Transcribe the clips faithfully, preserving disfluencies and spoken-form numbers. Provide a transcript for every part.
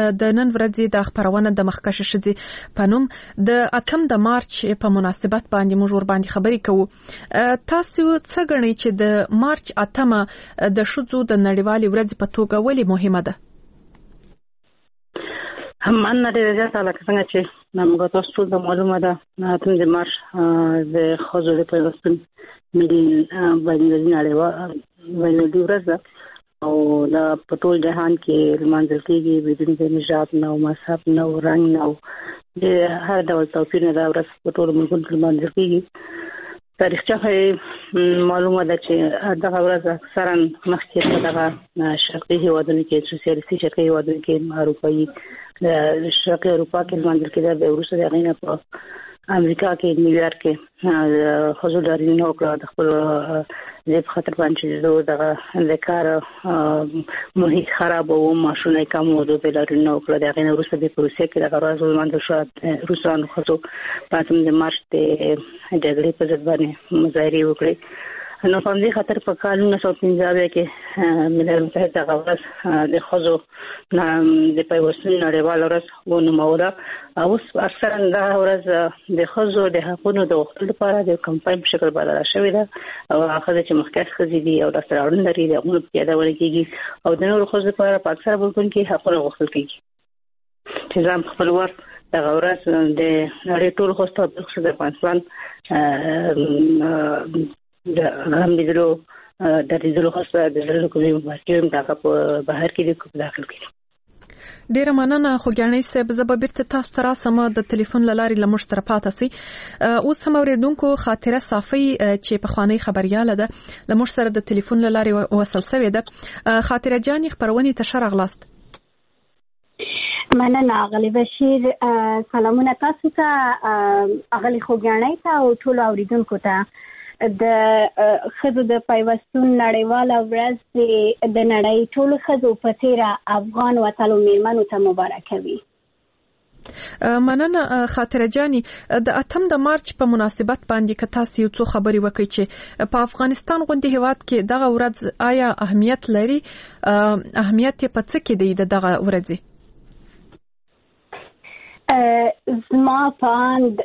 د نن ورځې د خبرونه د مخکښ شدي په نوم د اتم د مارچ په مناسبت باندې موږ ور باندې خبرې کوو. تاسو څه غنئ چې د مارچ اتمه د شذو د نړیوالې ورځې په توګه ولې مهمه ده؟ هم ان د رجعت علاقه څنګه چې موږ تاسو ته معلومه ده اتم د مارچ د خزو د پیوستون ملي باندې نړیوال باندې ورځ ده او دا په ټول جهان کې لمانځل کېږي بدون د نژاد نه او مذهب نه او رنګ نه او د هر ډول توپیر نه دا ورځ په ټول ملک کې لمانځل کېږي. تاریخچه معلومه ده چې دغه ورځ اکثرا مخکې دغه شرقي هیوادونو کې سوسیالیستي شرقي هیوادونو کې اروپایي د شرقي اروپا کې لمانځل کېده. د وروسته د غینه په امریکا کې نیویارک کې حضور دارین وکړه د خپل د خطر باندې د دغه د کار محیط خراب او ماشونه کم وو د لارینو وکړه. د غینه وروسته د روسیې کې د غواړو لمانځل شو روسانو خصو پاتم د مارچ د جګړې په ضد باندې مظاهره وکړي. نو په دې خاطر په کال نولس سوه پنځه کې ملل متحد د غواړو د خزو د پیوستون نړیوال ورځ ونوموله او اکثرا دا ورځ د خزو د حقوقو د وختلو لپاره د کمپاین په شکل بدل شوې ده او هغه چې مخکښ خزي دي او د سرعون لري د غوښتنې پیدا ولګيږي او د نورو خزو لپاره په اکثره ملکونو کې حقوق غوښتل کېږي چې ځان خپل ور د غورس د نړۍ ټول خوسته په د افغانستان د هم بدلو د دې خوسته د دې کومې مارکیټ دا په بهر کې د داخل کې. ډیره مننه خوګیانې صاحب. زه به بیرته تاسو ته راسم د ټلیفون لارې لمش تر پاتې سي. اوس هم اوریدونکو خاطره صافي چې په خواني خبرياله ده لمش سره د ټلیفون لارې وصل شوې ده. خاطره جاني خبرونه ته شرغلاست. مننه اغلی بشیر. سلامونه تاسو ته اغلی خوګیانې ته او ټول اوریدونکو ته. د خزو د پیوستون نړیواله ورځ د نړۍ ټولو خزو په څیر افغان وطنو میرمنو ته مبارکه وي. مننه خاطره جاني. د اتم د مارچ په مناسبت باندې که تاسو یو څه خبري وکړئ چې په افغانستان غونډه هیواد کې دغه ورځ آیا اهمیت لري؟ اهمیت په څه کې دی دغه ورځ؟ زما پاند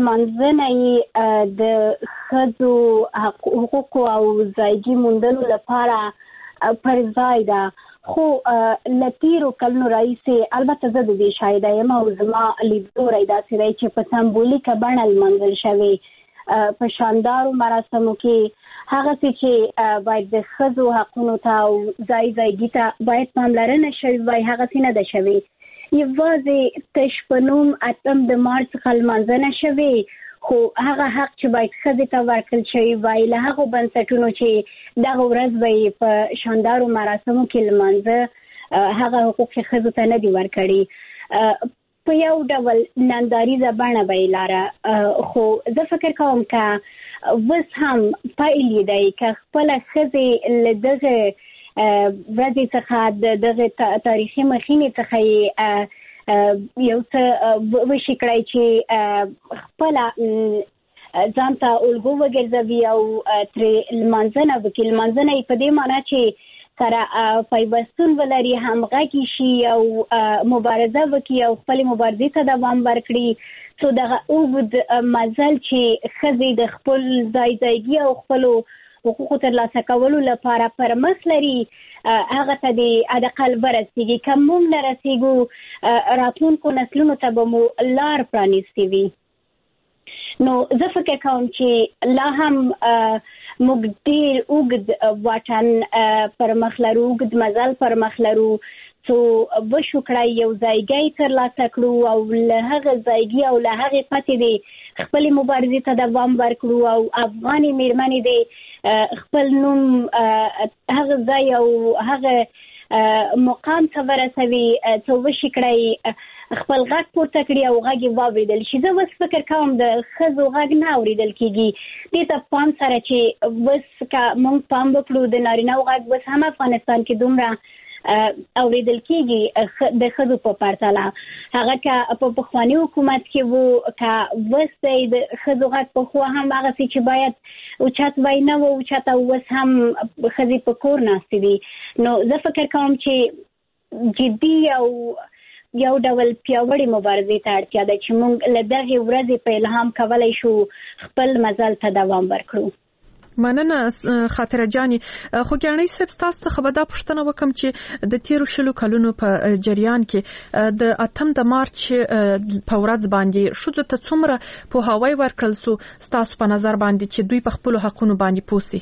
لمنځنه د خزو حقوق او ځایګي موندلو لپاره پر ځای ده خو لتیرو کلونو راځي. البته زه د دې شاهده یم او زما لیدلوری داسې دی چې په سمبولیکه بڼه لمانځل شوی په شاندارو مراسمو کې هغه چې باید د ښځو حقونو ته او ځای ځایګي ته باید پاملرنه شوې وای هغه څه نه ده شوې. یوازې تش په نوم اتم د مارچ څخه لمانځنه شوې خو هغه حق چې باید ښځې ته ورکړل شوی وای له هغو بنسټونو چې دغه ورځ به په شاندارو مراسمو کې لمانځه هغه حقوق چې ښځو ته نه دي ورکړي په یو ډول ننداریزه بڼه به یې لاره. خو زه فکر کوم که اوس هم پیل دی که خپله ښځې له دغه ورځې څخه د دغه تاریخي مخینې څخه یو څه وشي کړی چې خپله ځان ته الګو وګرځوي او ترې لمانځنه وکړي. لمانځنه یې په دې معنا چې سره پیوستون ولري، همغږي شي او مبارزه وکړي او خپلې مبارزې ته دوام ورکړي. څو دغه اوږد مزل چې ښځې د خپل ځای ځایګي او خپلو حقوقو ترلاسه کولو لپاره پر مخ لري هغه ته د حداقل ورسیږي. که موږ نه رسیږو راتلونکو نسلونو ته به مو لار پرانیستې وي. نو زه فکر کوم چې لا هم موږ ډېر اوږد واټن پر مخ لرو، اوږد مزل پر مخ لرو څو وشو کړی یو ځایګی ترلاسه کړو او له هغه ځایګي او له هغې پاتې دی خپلې مبارزې ته دوام ورکړو او افغانې میرمنې دی خپل نوم هغه ځای او هغه مقام ته ورسوي څو وشي کړی خپل غږ پورته کړي او غږ یې واورېدل شي. زه اوس فکر کوم د ښځو غږ نه اورېدل کېږي. دې ته پام سره چې اوس که موږ پام وکړو د نارینهو غږ اوس هم افغانستان کې دومره اوریدل کېږي د ښځو په پرتله. هغه که په پخواني حکومت کې وو که اوس دی د ښځو غږ پخوا هم هغسې چې باید اوچت وی نه و اوچته اوس هم ښځې په کور ناستې دي. نو زه فکر کوم چې جدي او یو ډول پیاوړي مبارزې ته اړتیا ده چې موږ له دغه ورځې په الهام کولای شو خپل مزل ته دوام ورکړو. مننه خاطره جاني. خو ګرانۍ صاحب تاسو ته خبره پوښتنه وکم چې د تیرو شلو کلونو په جریان کې د اتم د مارچ په ورځ باندې شو ته څومره په هواي ورکړل سو تاسو په نظر باندې چې دوی په خپل حقونو باندې پوسي؟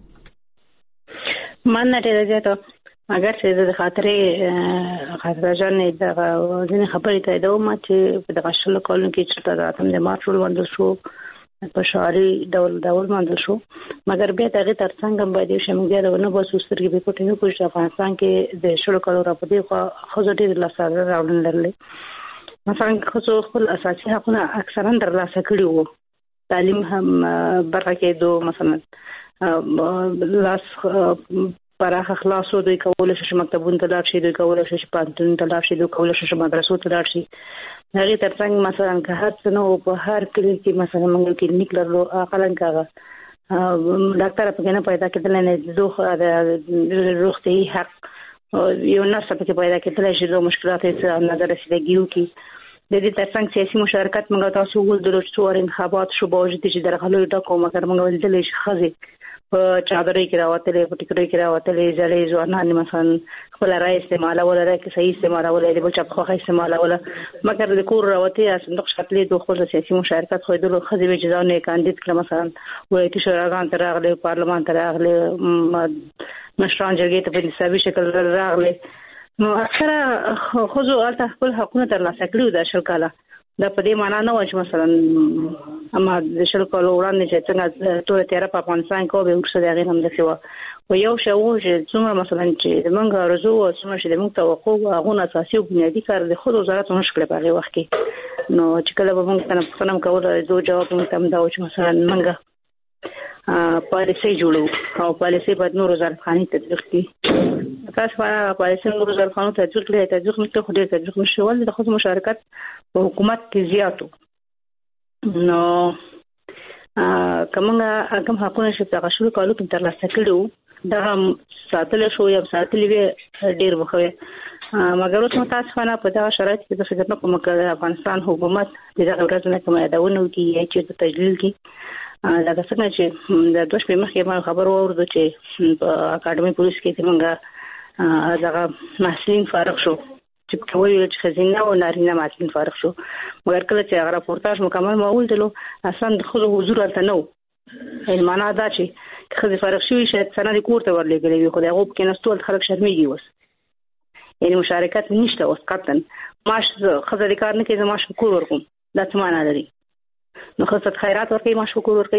مننه ډیره زیاته. اگر چې د خاطرې خاطره جاني د ځینې خبرې ته دوه ما چې په دغه شلو کلونو کې چې د اتم د مارچ ولوندل شو په شعاري ډول ډول باندې شو، مګر بیا دغه ترڅنګ باندې شمګیا د ونه بوسو سترګې په پټینو کوشش افغانستان کې د شلو کلو را پدې خو خو ډېر لاساره راوړل لرلې. مثلا خو خپل اساسي حقونه اکثرا ترلاسه کړي وو، تعلیم هم برخه کې دو مثلا لاس پراخه خلاصو دوی کولای شي مکتبونو ته لاړ شي، دوی کولای شي پانتون ته لاړ شي، دوی کولای شي مدرسو ته لاړ شي. هغه ترڅنګ مثلا که هر څه نو په هر کلی کې مثلا موږ کلینیک لرو، اقلن کاغه ډاکټر په کنه پیدا کېدل نه دوه د روغتي حق یو نرس په پیدا کېدل شي، د مشکلات څخه نظر رسیدګیو کې د دې ترڅنګ سیاسي مشارکت موږ تاسو ول د څور انتخابات شو باوجود چې درغلو ډکو مګر موږ ولدل شي خزي په چادرې کې راوتلې په ټیکرې کې راوتلې ځلې ځوانان مثلا خپل رائے استعمال ولا راکې صحیح استعمال ولا د بل چا په خو استعمال ولا مګر د کور راوتې صندوق شکلې د خپل سیاسي مشارکت خو د خزي به ځانونه کاندید کړ، مثلا وایي چې شورا ته راغلي، پارلمان ته راغلي، مشران جرګې ته په نسبي شکل راغلي. نو اکثره خو زه الته خپل حقونه ترلاسه کړو د شل کاله. دا په دې معنا نه و چې مثلا اما د شل کالو وړاندې چې څنګه ټول تیار په افغانستان کې به ورسره هغه هم دسي و او یو شی و چې څومره مثلا چې د منګ ارزو او څومره چې د موږ توقع هغه اساسي او بنیادی کار د خود وزارت مشکل په هغه وخت کې. نو چې کله به موږ څنګه څنګه کوله دوه جواب موږ تم دا چې مثلا منګ پالیسي جوړو او پالیسي باید نور وزارت خاني تطبیق کړي. تاسو په پالیسي نور وزارت خانو تطبیق کړئ، تطبیق نه کړئ، خو دې تطبیق نشول د خود مشارکت په حکومت کې زیاتو. نو کومه کوم حقونه چې تاسو شروع کولو کې ترلاسه کړو دا ساتل شو یا ساتل وی ډیر وخوي، مګر اوس متاسفانه په دا شرایط کې د فکر نه کوم چې افغانستان حکومت دغه ورځ نه کومه داونه کې چې د تجلیل کې دا څنګه چې د دوه شپې مخکې ما خبر ورته چې په اکاډمي پولیس کې څنګه هغه محصلین فارغ شو چې کوي چې خزینه او نارینه محصلین فارغ شو، مګر کله چې هغه راپورتاژ مکمل معول دلو اصلا د خود حضور ته نو معنا دا چې خزي فارغ شوی شاید سند کور ته ورلګلې وي، خو دا غوب کې نستول خلک شرمېږي وس یعنی مشارکت نشته اوس قطن ماش خزه د کار نه کې زما شکر ورکوم دا څه معنا لري. نو خصت خیرات ورکوي ما شکر ورکوي.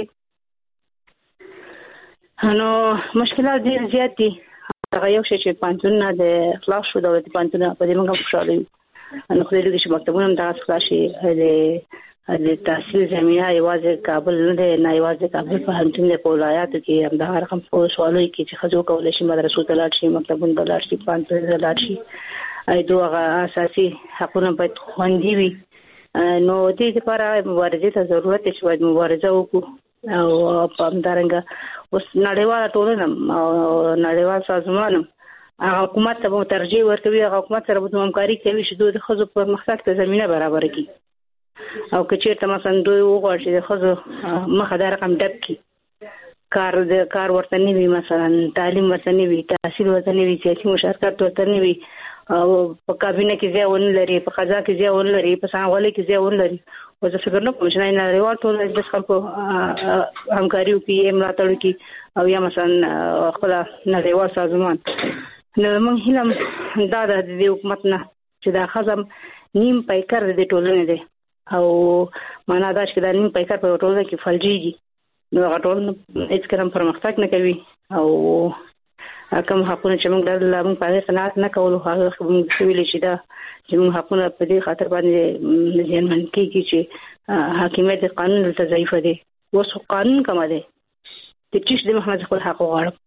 نو مشکلات ډیر زیات دي. هغه یو شی چې پانتون نه د خلاص شو دولتي پانتون په دې موږ خوشاله یو. نو خو دې چې مکتبونه هم دا خلاص شي د د تحصیل زمینه یوازې کابل نه دی، نه یوازې کابل په همتون د ولایاتو کې هم دا رقم په سوالو کې چې خځو کولای شي مدرسو ته لاړ شي، مکتبونه ته لاړ شي، پانتون ته لاړ شي، اې دوه اساسي حقونه باید خوندي وي. نو دې لپاره مبارزې ته ضرورت دی چې باید مبارزه وکړو او په همدارنګه اوس نړیواله ټولنه او نړیوال سازمان هغه حکومت ته ترجیح ورکوي، هغه حکومت سره به همکاري کوي چې دوی د ښځو پرمختګ ته زمینه برابر کړي او که چېرته مثلا دوی وغواړي چې د ښځو مخه دا رقم ډک کړي، کار د کار ورته نه وي، مثلا تعلیم ورته نه وي، تحصیل ورته نه وي، سیاسي مشارکت ورته نه وي، او په کابینه کې ځای ونه لري، په قضا کې ځای ونه لري، په څنګهوالي کې ځای ونه لري. او زه فکر نه کوم چې نه نړیوال ټول د خلکو همکاري وکړي، ملاتړ وکړي او یا مثلا خپل نړیوال سازمان. نو موږ هیله دا د دې حکومت نه چې دا خزم نیم پیکر د ټولنې دی او معنا دا چې دا نیم پیکر په ټولنه کې فلجيږي، نو هغه ټولنه هیڅ کله پرمختګ نه کوي او کوم حقونه چې موږ د موږ په اړه قناعت نه کولو هغه موږ ویل چې دا چې موږ حقونه په دې خاطر باندې ځینمن کیږي چې حاکمیت قانون ته ضعیف دی. اوس قانون کوم دی چې چې د محمد خپل حق وغواړي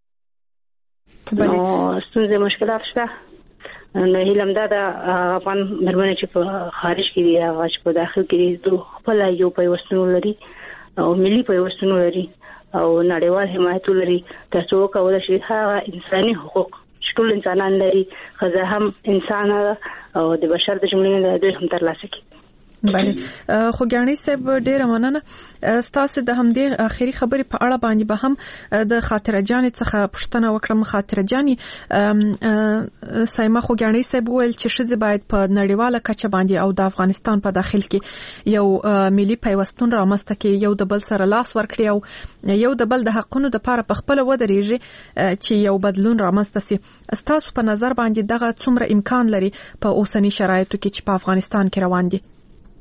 نو ستونزې مشکلات شته. نو هیلم دا د افغان مرمنې چې په خارج کې دي هغه چې په داخل کې دي خپل یو پیوستون لري او ملي پیوستون لري او نړیوال حمایت لري ترڅو کولای شي هغه انساني حقوق ټول انسانان لري، ښځه هم انسان او د بشر د جملې نه دوی هم ترلاسه کوي. بله خو ګیانې صاحب ډیره مننه. ستاسو د همدې اخیری خبرې په اړه باندې به هم د خاطره جانې څخه پوښتنه وکړم. خاطره جانې سایمه خو ګیانې صاحب ویل چې ښځې باید په نړیواله کچه باندې او د افغانستان په داخل کې یو ملي پیوستون رامنځته کړي، یو د بل سره لاس ورکړي او یو د بل د حقونو لپاره په خپل ودرېږي چې یو بدلون رامنځته شي. ستاسو په نظر باندې دغه څومره امکان لري په اوسنی شرایطو کې چې په افغانستان کې روان دي؟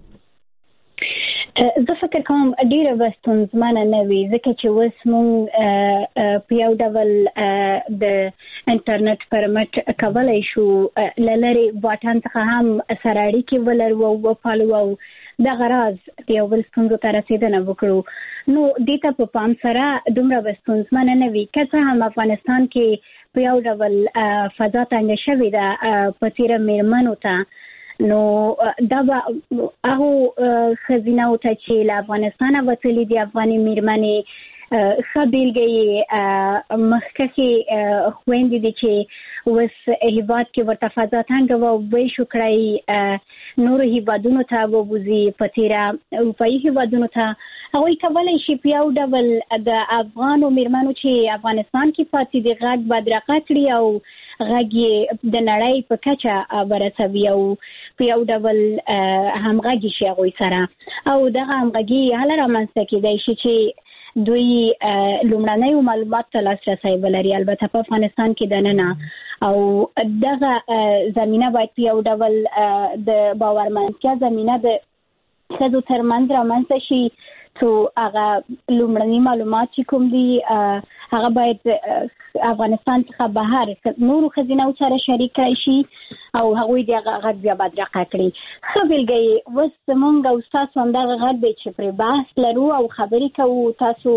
زه فکر کوم ډیره بستونزمنه نه وي، ځکه چې اوس موږ په یو ډول د انټرنیټ پر مټ کولی شو له لرې واټن څخه هم سره اړیکې ولرو او وپالو او دغه راز د یو بل ستونزو ته رسېدنه وکړو. نو دې ته په پام سره دومره بستونزمنه نه وي، که څه هم افغانستان کې په یو ډول فضا تنګه شوې ده په څېره میرمنو ته، نو دا به هغه ښځینه او ته چې له افغانستانه وتلي دي افغاني میرمنې ښه بیلګه یې مخکښې خویندې دي چې اوس هیواد کې ورته فضا تنګه وه او ویې شو کړی نورو هیوادونو ته ووځي، په تېره اروپایي هیوادونو ته. هغوی کولی شي په یو ډول د افغانو میرمنو چې افغانستان کې پاتې دي غږ بدرقه کړي او غږ یې د نړۍ په کچه ورسوي او په یو ډول همغږي شي هغوی سره، او دغه همغږي هله رامنځته کېدی شي چې دوی لومړنیو معلوماتو ته لاسرسی ولري، البته په افغانستان کې دننه، او دغه زمینه باید په یو ډول د باورمنتیا زمینه د ښځو ترمنځ رامنځته شي، څو هغه لومړني معلومات چې کوم دي هغه باید افغانستان څخه بهر نورو ښځینه‌و سره شریک کړی شي او هغوی د هغه غږ بیا بدرقه کړي. ښه بیلګه یې اوس زموږ او ستاسو همدغه غږ دی چې پرې بحث لرو او خبرې کوو. تاسو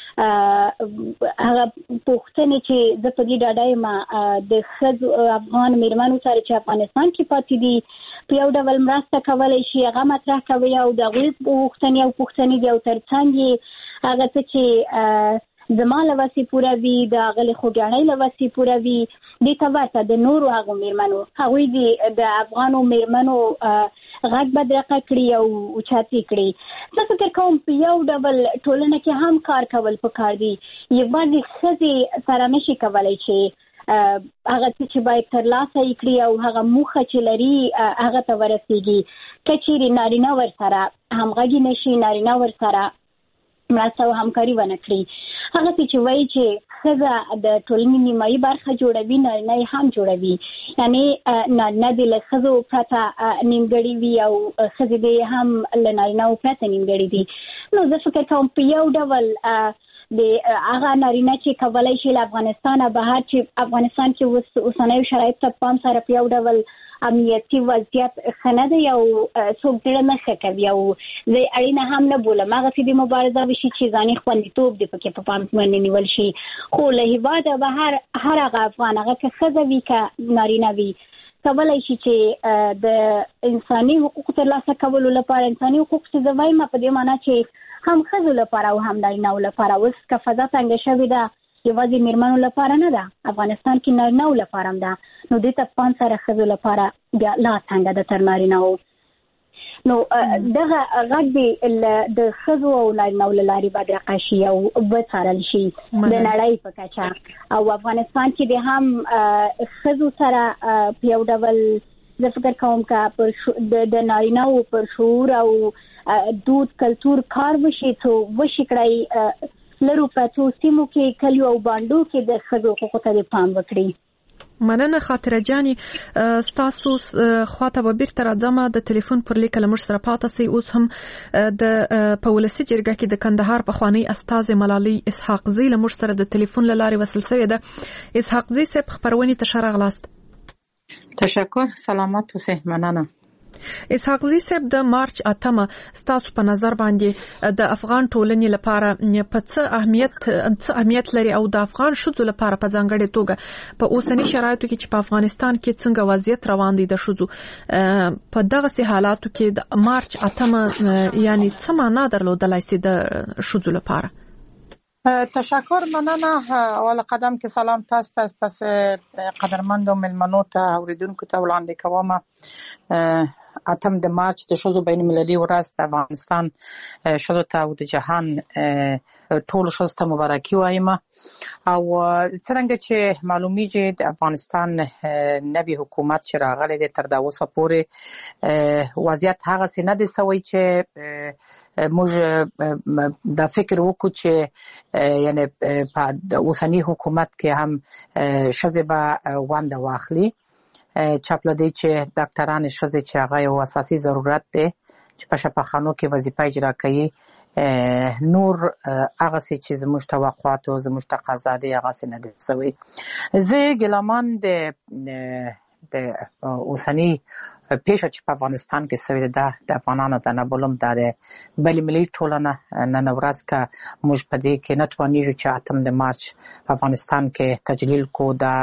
هغه پوښتنې چې زه په دې ډاډه یم د ښځو افغان میرمنو سره چې افغانستان کې پاتې دي په یو ډول مرسته کولی شي، هغه مطرح کوي او د هغوی پوښتنې او پوښتنې دي او تر څنګ یې هغه څه چې زما له وسې پوره وي، د هغلې خوږیاڼۍ له وسې پوره وي، دې ته ورته د نورو هغو میرمنو هغوی دي د افغانو میرمنو غږ بدرقه کړي او اوچتې کړي. زه فکر کوم په یو ډول ټولنه کې هم کار کول پکار دي. یوازې ښځې سره نشي کولی چې هغه څه چې باید ترلاسه یې کړي او هغه موخه چې لري هغه ته ورسېږي. که چیرې نارینه ورسره همغږي نشي، نارینه ورسره مرسته او همکاري ونه کړي، هغه څه چې وایي چې ښځه د ټولنې نیمایي برخه جوړوي، نارینه یې هم جوړوي، یعنې نارینه دې له ښځو پرته نیمګړي وي او ښځې دې هم له نارینهو پرته نیمګړي دي. نو زه فکر کوم په یو ډول د هغه نارینه چې کولی شي له افغانستانه بهر چې افغانستان کې اوس اوسنیو شرایطو ته پام سره په یو ډول امنیتي وضعیت ښه نه دی او څوک زړه نه ښه کوي او زه اړینه هم نه بولم هغسې د مبارزه وشي چې ځاني خوندیتوب د پکې په پام باندې نیول شي. خو له هېواده بهر هر هغه افغان هغه که ښځه وي که نارینه وي کولی شي چې د انساني حقوقو ترلاسه کولو لپاره، انساني حقوق چې زه وایم په دې معنا چې هم ښځو لپاره او هم نارینه‌و لپاره، اوس که فضا تنګه شوې ده یوازې میرمنو لپاره نه ده، افغانستان کې نارینه‌و لپاره هم ده، نو دې ته پام سره ښځو لپاره بیا لا تنګه ده تر نارینه‌و. نو دغه غږ د ښځو او نارینه‌و له لارې بدرقه شي او وڅارل شي د نړۍ په کچه، او افغانستان کې د هم ښځو سره په یو ډول زه فکر کوم که د نارینه‌و پر شعور او دود کلتور کار وشي، څو وشي کړی لرو پرتو سیمو کې کلیو او بانډو کې د ښځو حقوقو ته پام وکړي. مننه خاطره جاني. ستاسو خواته به بیرته راځم. د ټلیفون پر لیک له موږ سره پاتې سي. اوس هم د په ولسي جرګه کې د کندهار پخوانی استاذ ملالۍ اسحاق زی له موږ سره د ټلیفون له لارې وصل شوې ده. اسحاق زی صاحب خبرونه ته ښه راغلاست. تشکر، سلامت اوسئ. مننه. اسحاق زی صاحب د مارچ اتمه ستاسو په نظر باندې د افغان ټولنې لپاره په څه اهمیت څه اهمیت لري او د افغان ښځو لپاره په ځانګړې توګه په اوسنی شرایطو کې چې په افغانستان کې څنګه وضعیت روان دی د ښځو په دغه سي حالاتو کې د مارچ اتمه یعنی څه معنا درلودلای شي د ښځو لپاره؟ تشکر مننه. اول قدم کې سلام تاسو ته تاسو قدرمنو ملمنو ته اوریدونکو ته وړاندې کوم. اتم د مارچ د ښځو بین المللي ورځ د افغانستان ښځو ته او د جهان ټولو ښځو ته مبارکي وایم. او څرنګه چې معلومیږي د افغانستان نوی حکومت چې راغلی دی تر دا اوسه پورې وضعیت هغسې نه دی سوی چې موږ دا فکر وکړو چې یعنی په اوسني حکومت کې هم ښځې به ونډه واخلي. چاپ له دې چې ډاکټران ښځې چې هغه یو اساسي ضرورت دی چې په شفاخانو کې وظیفه اجرا کوي، نور هغسې چې زموږ توقعات او زموږ تقاضا دی هغسې نه دی سوی. زه ګیلهمن د د اوسني پیښه چې په افغانستان کې سوې ده د افغانانو ته نه بولم، دا د بین المللي ټولنه نن ورځ که موږ په دې کې نه توانېږو چې اتم د مارچ په افغانستان کې تجلیل کو، دا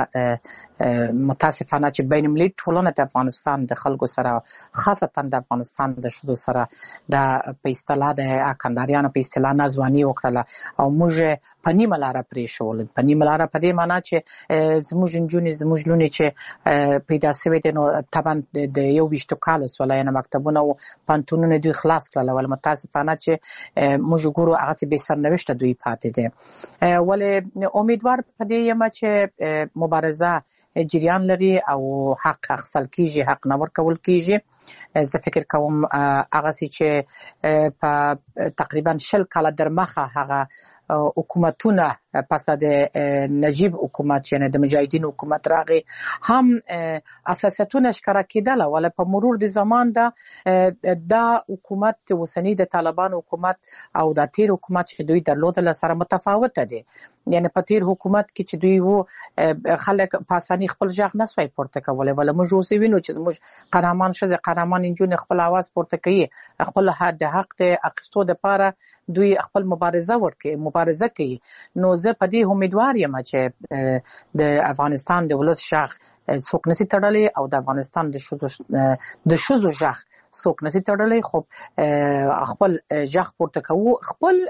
متاسفانه چې بین المللي ټولنه د افغانستان د خلکو سره خاصتا د افغانستان د ښځو سره د په اصطلاح د اکنداریانو په اصطلاح ناځواني وکړله او موږ په نیمه لاره پرېښول. په نیمه لاره په دې معنا چې زموږ نجونې زموږ لونې چې پیدا سوې دي نو طبعا د یو ویشتو کالو سوله یعنې مکتبونه او پوهنتونونه دوی خلاص کړل، ولې متاسفانه چې موږ ګورو هغسې بې سرنوشته دوی پاتې دي. ولې امیدوار په دې یم چې مبارزه جریان لري او حق اخیستل کېږي، حق نه ورکول کېږي. زه فکر کوم هغسې چې په تقریبا شل کاله در مخه هغه حکومتونه پس د نجیب حکومت یعنی د مجاهدینو حکومت راغی هم اساسیتونه ښکاره کېدله، ولې په مرور د زمان دا دا حکومت اوسني د طالبانو حکومت او د تیر حکومت چې دوی درلودله سره متفاوته دی. یعنی په تیر حکومت کې چې دوی وو خلک په اساني خپل غږ نه سوی پورته کولی، ولې موږ اوس وینو چې زموږ قهرمان ښځې قهرمان نجونې خپل اواز پورته کوي، خپل د حق د اخیستو دپاره دوی خپل مبارزه ورکوي مبارزه کوي. نو زه په دې امیدوار یم چې د افغانستان د ولس غږ څوک نشي تړلی او د افغانستان د ښځو د ښځو غږ څوک نشي تړلی، خو خپل غږ پورته کوو، خپل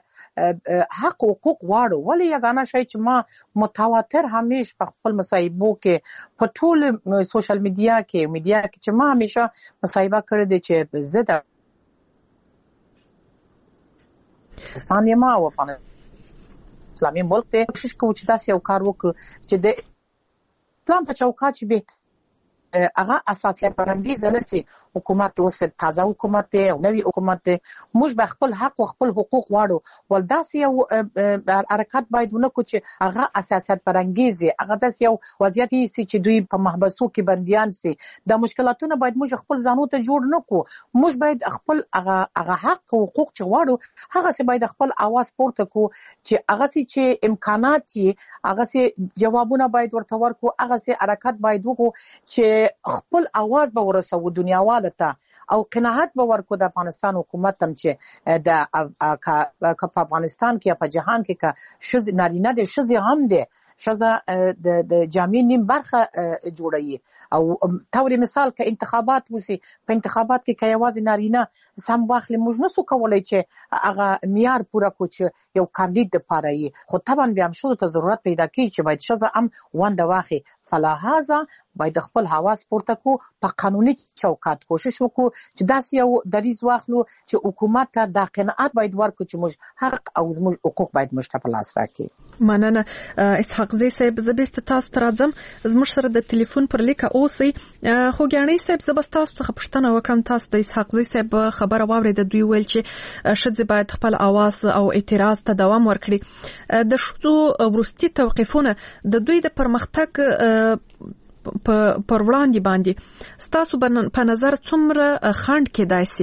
حق حقوق غواړو. ولې یګانه شی چې ما متواتر همیش په خپل مصاحبو کې په ټول سوشل میډیا کې میډیا کې چې ما همیشه مصاحبه کړې ده چې زه د افغانستان یم او افغانستان اسلامي ملک دی، کوشش کوو چې داسې یو کار وکړو چې د اسلام په چوکاټ چې بهتر هغه اساسیت فرهنګیزه نشي. حکومت اوس تازه حکومت دی او نوی حکومت دی، موږ به خپل حق او خپل حقوق غواړو. ول داسې یو حرکت باید ونه کړو چې هغه اساسیت فرهنګیز وي، هغه داسې یو وضعیت وي چې دوی په محبسو کې بندیان سي. دا مشکلاتونه باید موږ خپل ځانو ته جوړ نه کړو. موږ باید خپل هغه هغه حق او حقوق چې غواړو هغسې باید خپل اواز پورته کړو، چې هغسې چې امکانات یې هغسې جوابونه باید ورته ورکړو، هغسې حرکت باید وکړو چې خپل اواز به ورسوو دنیاواله ته او قناعت به ورکړو د افغانستان حکومت هم چې د که په افغانستان کې یا په جهان کې که ښځې نارینه دی ښځې هم دی، ښځه د جامع نیم برخه جوړوي. او طور مثال که انتخابات وسي، په انتخابات کې که یوازې نارینه سم واخلي موږ نسو کولی چې هغه معیار پوره کړو چې یو کاندید دپاره یي، خو طبعا بیا هم ښځو ته ضرورت پیدا کېږي چې باید ښځه هم ونډه واخلي. فلهذا باید خپل حواس پورته کړو، په قانوني چوکاټ کوشش وکړو چې داسې یو دریځ واخلو چې حکومت ته دا قناعت باید ورکړو چې موږ حق او زموږ حقوق باید موږ ته په لاس راکړي. مننه اسحاق زی صاحب، زه بیرته تاسو ته راځم. زموږ سره د ټلیفون پر لیکه اوسئ. خوږیاڼۍ صاحب، زه به تاسو څخه پوښتنه وکړم. تاسو د اسحاق زی صاحب خبره واورېده، دوی ویل چې ښځې باید خپل اواز او اعتراض ته دوام ورکړي. د ښځو وروستي توقیفونه د دوی د پرمختګ پر وړاندې باندې ستاسو په نظر څومره خنډ کېدای سي؟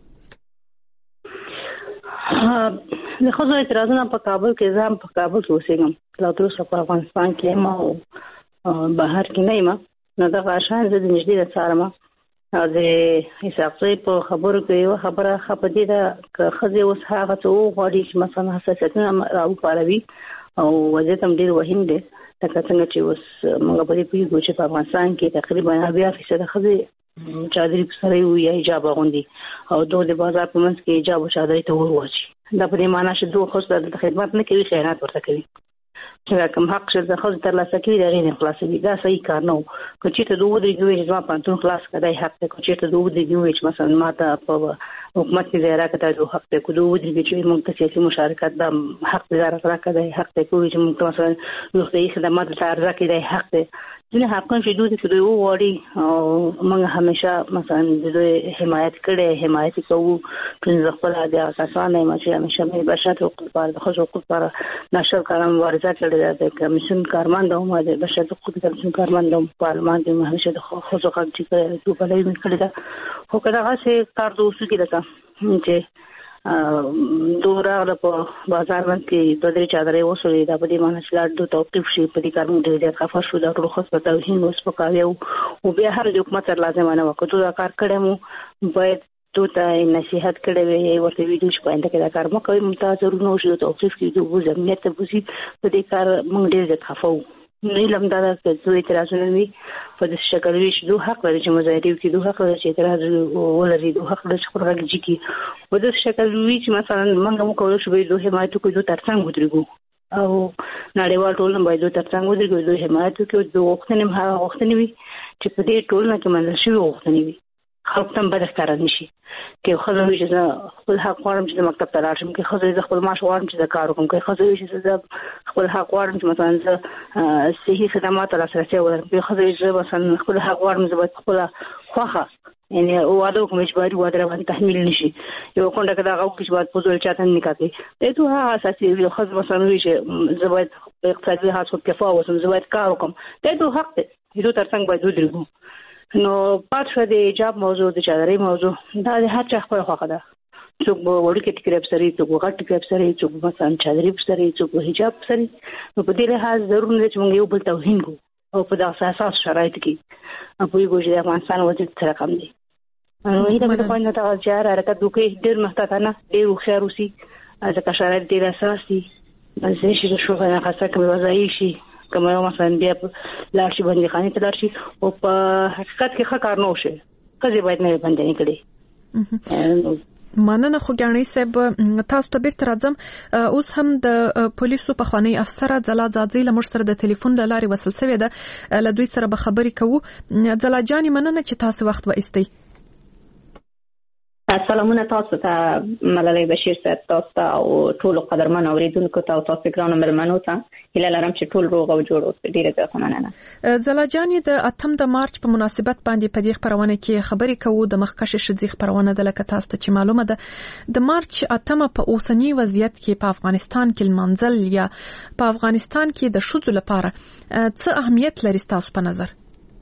د ښځو اعتراضونه په کابل کې، زه هم په کابل کې اوسېږم، لا تر اوسه په افغانستان کې یم او بهر کې نه یم. نو دغه شیان زه د نږدې نه څارم. د اسحاق زی په خبرو کې یوه خبره ښه په دې ده که ښځې اوس هغه څه وغواړي چې مثلا حساسیتونه راوپاروي او وضعیت هم ډېر وهیم دی، لکه څنګه چې اوس موږ په دې پوهېږو چې په افغانستان کې تقریبا اویا فیصده ښځې چادري په سر وي یا حجاب اغوندي او دو د بازار په منځ کې حجاب او چادرۍ ته ور واچي. دا په دې معنی چې دوه خو د خدمت نه کوي خیانت ورته کوي چې کوم حق چې د خو تر لاسه کوي دا غیر خلاصوي دا صحیح کار نه و که چې ته دوه درې دوی چې ما پانتون خلاص کړای حق ته چې ته دوه درې دوی چې مثلا ما ته په حکومت کې زیاره کړه دوه حق ته کو دوه درې چې موږ ته سیاسي مشارکت د حق زیاره کړه حق ته کوي چې موږ ته مثلا روغتي خدمات ته ارزه کړي حق ته ځینې حقونه چې دوی ته دوی وړي او موږ همیشه مثلا د دوی حمایت کړي حمایت کوو چې خپل د اساسانه چې همیشه مې بشري حقوق پر خصوصي حقوق پر نشر کارم مبارزه کړې ده کمیسیون کارمند او د بشري حقوق کمیسیون کارمند او پارلمان د همیشه د خصوصي حقوق چې دوی په لای کړی ده خو کله هغه کار د اوسو کې ده چې دوره په بازار باندې د درې چادرې وسولې د په دې معنی چې لاړ دوه توقيف شي په دې کارونه ډېر ډېر خفه شو د ټول خصوصي توهین اوس په کاوي او بیا هم د حکومت سره لازمانه وکړو دا کار کړم باید دوی ته نصيحت کړې وي ورته ویډیو چې پاینده کې دا کار مو کوي ممتاز ورونو شو توقيف کې دوه ځمنیت ته بوزي په دې کار موږ ډېر ځکه خفو نه لم دا چې دوی اعتراضونه وي په دې شکل وی چې دوه حق لري چې مظاهره کوي دوه حق لري چې اعتراض ولري دوه حق لري چې خبرګي کوي په دې شکل وی چې مثلا موږ مو کولای شو دوه حمایت کوو دوه ترڅنګ ودرېګو او نړیوال ټولنه باید دوه ترڅنګ ودرېګو دوه حمایت کوي دوه وختونه هم وختونه وي چې په دې ټولنه کې منل شوی وختونه وي خلک تم بد ښکار نشي کې خو زه چې خپل حق غواړم چې د مکتب ته لاړ شم کې خو زه خپل معاش غواړم چې د کار وکړم کې خو زه چې خپل حق غواړم چې مثلا زه صحي خدمات لاسرسي ولرم کې خو زه مثلا خپل حق غواړم چې باید خپل خوخه یعنی واده کوم چې باید واده باندې تحمیل نشي یو کومه کدا غو کې باید پوزول چاته نه کوي ته ته هغه اساسي یو خو مثلا وی چې زه باید اقتصادي حالت کې فاوس زه باید کار وکړم ته ته حق ته یو ترڅنګ باید ودرېږو نو پات شو د حجاب موضوع د چادرې موضوع دا د هر چا خپل خوښه ده څوک وړي کې ټیکرب سره څوک غټ ټیکرب سره څوک مثلا چادرې سره څوک حجاب سره نو په دې لحاظ ضروري دی چې موږ یو بل توهین کو او په داسې اساس شرایط کې په یو ګوجه د افغانستان وضعیت سره کم دي نو هیڅ د پوینټ ته ځار حرکت دوی ډېر محتاطانه ډېر خو روسي ځکه شرایط ډېر اساسي زه چې شو غواړم خاصه کوم وضعي شي کومه مثلا بیا لارشي باندې خاني ته لارشي او په حقیقت کې ښه کار نه وشي کله باید نه باندې کړي مننه خو ګانې صاحب تاسو ته بیرته راځم اوس هم د پولیسو په خوانی افسر زلا زازي له مشتره د ټلیفون د لارې وصل شوی ده له دوی سره به خبرې کوو زلا جاني مننه چې تاسو وخت وایستئ سلامونه تاسو ته ملالۍ بشیر صاحب تاسو ته او ټول قدرمن اوریدونکو ته او تاسو ګرانو مېلمنو ته هیله لرم چې ټول روغ او جوړ اوسئ ډیره زیاته مننه زلا جاني د اتم د مارچ په مناسبت باندې په دې خبرونه کې خبرې کوو د مخکښ شذي خبرونه د لکه تاسو ته چې معلومه ده د مارچ اتمه په اوسنی وضعیت کې په افغانستان کې منزل یا په افغانستان کې د شذو لپاره څه اهمیت لري تاسو په نظر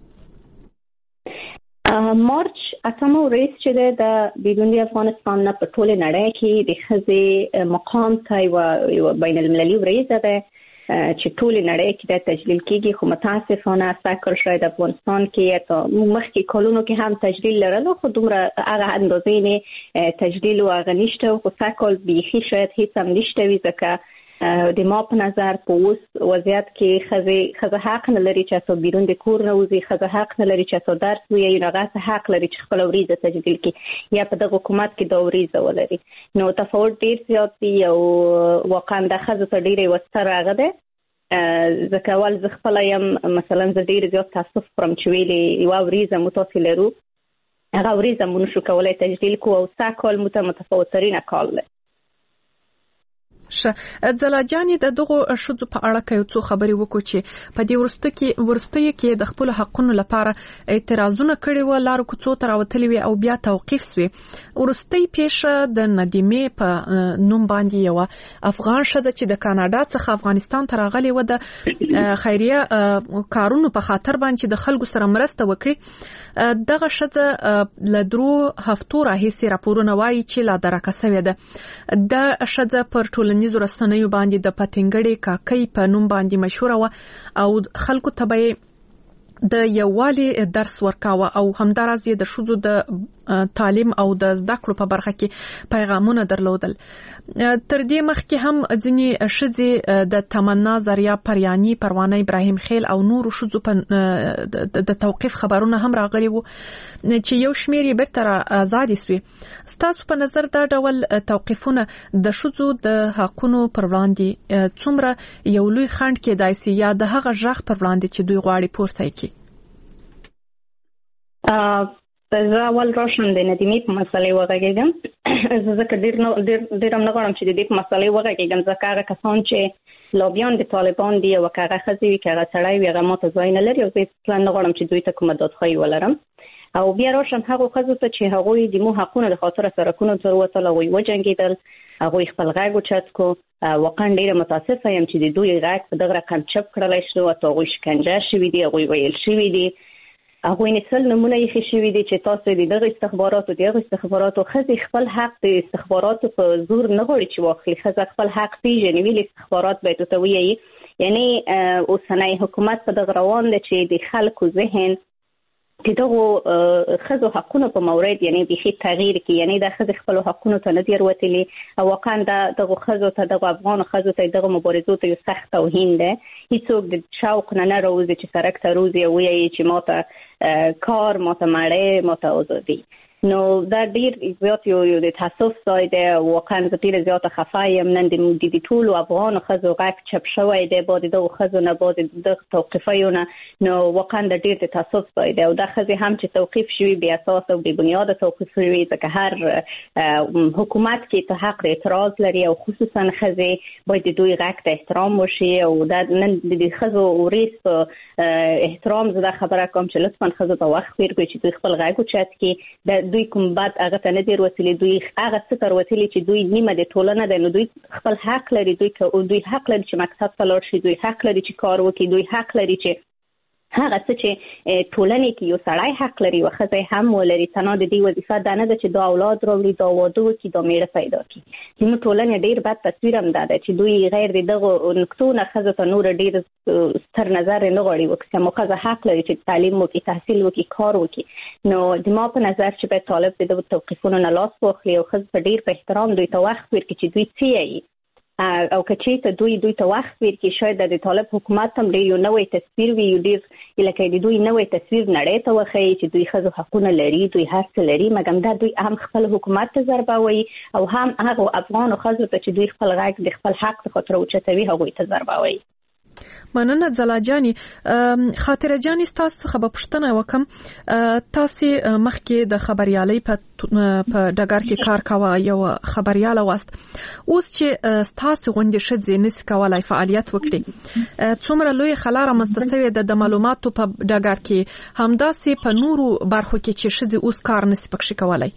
مارچ اتمه ورځ چې د بیرون افغانستان نه په ټوله نړۍ کې د ښځې مقام ته یو بین المللي ورځ ده چې ټوله نړۍ کې د تجلیل کېږي خو متاسفانه ساکر شاید افغانستان کې تا مخکې کلونو کې هم تجلیل لرلو خو دومره هغه اندازې نه تجلیل او هغه نشته خو ساکل بیخي شاید هیڅ هم نشته وي ځکه د ما په نظر په اوس وضعیت کې ښځې ښځه حق نه لري چې تاسو بیرون د کور نه وځي ښځه حق نه لري چې تاسو درس ووایي نو هغه حق لري چې خپل وریځه تجلیل کړي یا په دغه حکومت کې دا وریځه ولري نو تفاوت ډیر زیات دی او واقعا د ښځو ته ډیره وستره هغه ده ځکه ول زه خپل یم مثلا زه ډیر زیات تاسف پرم چې ویلې یو وریځه متصل لرو هغه وریځه مونږ شو کولای تجلیل کو او ساکل متفاوترینه کال له شه زلا جاني د دغه شذو په اړه کې څو خبرې وکړو چې په دې ورسته کې ورسته کې د خپل حقونو لپاره اعتراضونه کړي و لارو کوڅو تر وتلې وي او بیا توقيف شوي ورسته پیښه د ندیمه په نوم باندې یو افغان شذ چې د کاناډا څخه افغانستان ته راغلي و د خیریه کارونو په خاطر باندې د خلکو سره مرسته وکړي دغه شذ له درو هفتو راهیسي راپورونه وایي چې لا درکه شوی ده د شذ پر ټولنیزو رسنیو باندې د پتنګړې کاکۍ په نوم باندې مشهور و او خلکو ته به د یووالي درس ورکاوه او همدارس د شذو د تعلیم او د زده کړو په برخه کې پیغامونه درلودل. تر دې مخکې هم ځینې ښځې د تمنا زریا پریانی، پروانه ابراهیم خیل او نور ښځو په د توقيف خبرونه هم راغلي وو چې یو شمېر یې بیرته آزاد شوي. ستاسو په نظر دا ډول توقيفونه د ښځو د حقونو پر وړاندې څومره یو لوی خنډ کېدای شي یا د هغه ژغ پر وړاندې چې دوی غواړي پورته کړي؟ زه اول راشم د ندیمې په مسلې وغږېږم. زه ځکه ډېر نه ډېر هم نه غواړم چې د دې په مسلې وغږېږم، ځکه هغه کسان چې لابیان د طالبان دي او که هغه ښځې وي که هغه سړی وي هغه ماته ځای نه لري او زه اصلا نه غواړم چې دوی ته کومه دادخواهي ولرم. او بیا راشم هغو ښځو ته چې هغوی د مو حقونو د خاطره سړکونو ته ووتل، هغوی وجنګېدل، هغوی خپل غږ اوچت کو. واقعا ډېره متاسفه یم چې د دوی غږ په دغه رقم چپ کړلی شو، حتی هغوی شکنجه شوي دي، هغوی ویل شوي دي، هغوی نسل نمونه یې شوي دي چې تاسو د دغه استخباراتو دغه استخباراتو ښځې خپل حق د استخباراتو په زور نه غواړي چې واخلي. ښځه خپل حق پیژني، ویلي استخبارات باید ورته ووایي. یعنی اوسنی حکومت په دغه روان دی چې د خلکو ذهن د دغو ښځو حقونو په مورد یعنی بیخي تغییر کړي. یعنی د ښځې خپلو حقونو ته نه دي وتلي او واقعا د دغو ښځو ته دغو افغانو ښځو ته دغه مبارزو ته یو سخت توهین دی. هیڅوک د شوق نه نه راوځي چې سړک ته روزي او وایي چې ماته کار، ماته مړی، ماته ازادي. نو دا ډیر زیات یو یو د تاسف ځای دی. واقعا زه ډیره زیاته خفه یم. نن د د ټولو افغانو ښځو غږ چپ شوی دی بعد دغو ښځو نه، بعد د توقیفیونه. نو واقعا د ډیر د تاسف ځای دی او دا ښځې هم چې توقیف شوي بې اساسه او بې بنیاده توقیف شوي، ځکه هر حکومت کې ته حق د اعتراض لري او خصوصا ښځې باید د دوی غږ ته احترام وشي. او دا نن د ښځو وریځ په احترام زه دا خبره کوم چې لطفا ښځو ته وخت ورکړئ چې دوی خپل غږ اوچت کړي. دوی کوم بد هغه ته نه دی وتلی، دوی هغه څه ته وتلی چې دوی نیمه د ټولنه ده. نو دوی خپل حق لري، دوی دوی حق لري چې مکتب ته لاړ شي، دوی حق لري چې کار وکړي، دوی حق لري چې هغه څه چې ټولنې کې یو سړی حق لري او ښځه هم ولري. تنها د دې وظیفه دا نه ده چې دا اولاد راوړي، دا واده وکړي، دا میړه پیدا کړي. زموږ ټولنې ډېر بد تصویر هم دا ده چې دوی غیر د دغو نکتو نه ښځو ته نور ډېر ستر نظر نه غواړي وکړي. مو ښځه حق لري چې تعلیم وکړي، تحصیل وکړي، کار وکړي. نو د ما په نظر چې باید طالب د دغو توقیفونو نه لاس واخلي او ښځو په ډېر په احترام دوی ته وخت ورکړي چې دوی څه یې او که چېرته دوی دوی ته وخت ورکړي شاید د طالب حکومت هم ډېر یو نوی تصویر وي، یو ډېر لکه د دوی نوی تصویر نړۍ ته وښیي چې دوی ښځو حقونه لري، دوی هر څه لري، مګم دا دوی هم خپل حکومت ته ضربه وایي او هم هغو افغانو ښځو ته چې دوی خپل غږ د خپل حق د خاطر اوچتوي هغوی ته ضربه وایي. مننه ځلا جاني. خاطره جاني ستاسو څخه به پوښتنه وکم. تاسو مخکې د خبريالۍ په ډګر کې کار کاوه، یو خبرياله واست. اوس چې تاسو غونډې ښځې نس کولای فعالیت وکړي، څومره لوی خلا رامنځته شوې ده د معلوماتو په ډګر کې، همداسې په نورو برخو کې چې ښځې اوس کار نس پکښې کولای؟